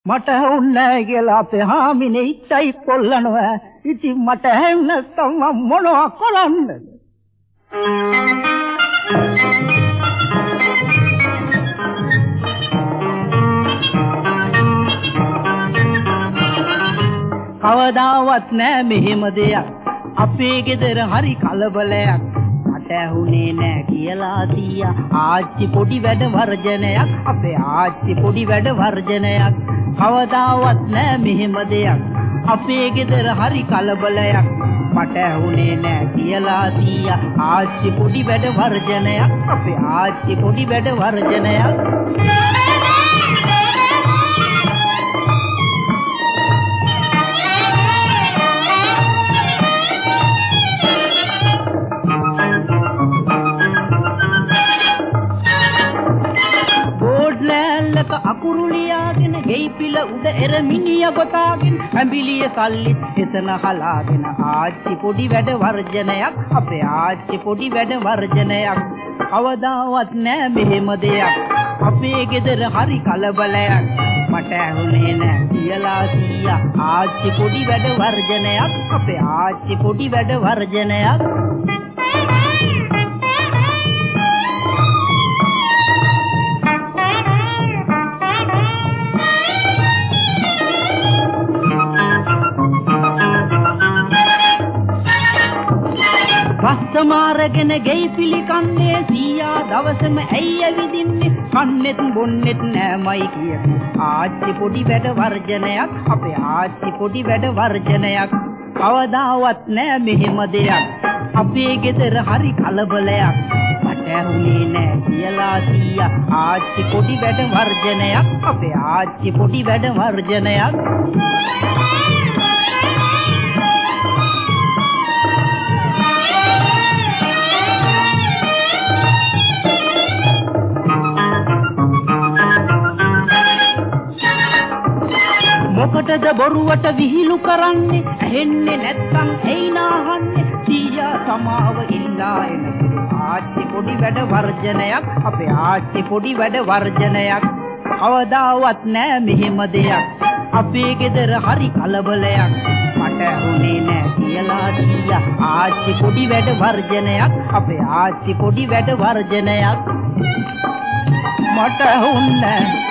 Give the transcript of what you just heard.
මට හුන්නේ කියලා අපේ හාමිනේ ඉච්චයි කොල්ලනවා. ඉතින් මට හැම නැත්තම් මොනවා කරන්නද? කවදාවත් නෑ මෙහෙම දෙයක්. අපේ ගෙදර හරි කලබලයක්. මට ඇහුනේ නෑ කියලා තියා. ආච්චි පොඩි වැඩ වර්ජනයක්. අපේ ආච්චි පොඩි වැඩ වර්ජනයක්. කවදාවත් නෑ මෙහෙම දෙයක්. අපේ ගෙදර හරි කලබලයක්. මට ඇහුනේ නෑ කියලා තියා. ආච්චි පොඩි වැඩ වර්ජනයක්. අපේ ආච්චි පොඩි වැඩ වර්ජනයක්. අකුරු ලියාගෙන ගෙයි පිළ උඩ එරමිනිය ගොතාගෙන ඇඹිලිය සල්ලි එතන හලාගෙන ආච්චි පොඩි වැඩ වර්ජනයක්. අපේ ආච්චි පොඩි වැඩ වර්ජනයක්. කවදාවත් නෑ මෙහෙම දෙයක්. අපේ ගෙදර හරි කලබලයක්. මට ඇහුනේ නෑ කියලා තියා. ආච්චි පොඩි වැඩ වර්ජනයක්. අපේ ආච්චි පොඩි වැඩ වර්ජනයක්. සමාරගෙන ගෙයි පිළිකන්නේ සීයා දවසම ඇයි ඇවිදින්නේ කන්නේත් බොන්නේත් නෑමයි කිය. ආච්චි පොඩි වැඩ වර්ජනයක්. අපේ ආච්චි පොඩි වැඩ වර්ජනයක්. කවදාවත් නෑ මෙහෙම දෙයක්. අපේ ගෙදර හරි කලබලයක්. මට ඇහුනේ නෑ කියලා සීයා. ආච්චි පොඩි වැඩ වර්ජනයක්. අපේ ආච්චි පොඩි වැඩ වර්ජනයක්. මොකටද බොරුවට විහිළු කරන්නේ? ඇහෙන්නේ නැත්තම් ඇයි නාහන්නේ? සීයා සමාව ඉල්ලා එන ආච්චි පොඩි වැඩ වර්ජනයක්. අපේ ආච්චි පොඩි වැඩ වර්ජනයක්. කවදාවත් නෑ මෙහෙම දෙයක්. අපේ ගෙදර හරි කලබලයක්. මට ඇහුනේ නෑ කියලා සීයා. ආච්චි පොඩි වැඩ වර්ජනයක්. අපේ ආච්චි පොඩි වැඩ වර්ජනයක්. මට ඇහුන්නේ